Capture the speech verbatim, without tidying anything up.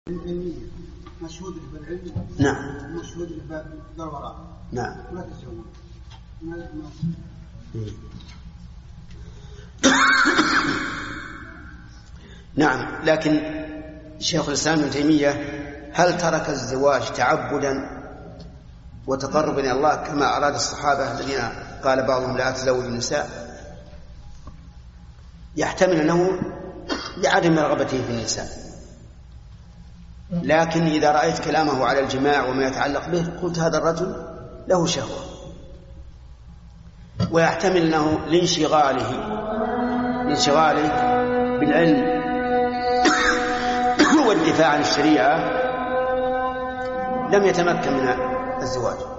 مشهود بالعلم. نعم. مشهود بالوراء. نعم. ما تسوون. نعم، لكن شيخ الإسلام ابن تيمية هل ترك الزواج تعبدا وتقربا إلى الله كما أراد الصحابة الذين قال بعضهم لا تزوج النساء؟ يحتمل أنه لعدم رغبته في النساء، لكن إذا رأيت كلامه على الجماع وما يتعلق به قلت هذا الرجل له شهوة، ويحتمل أنه لانشغاله لانشغاله بالعلم والدفاع عن الشريعة لم يتمكن من الزواج.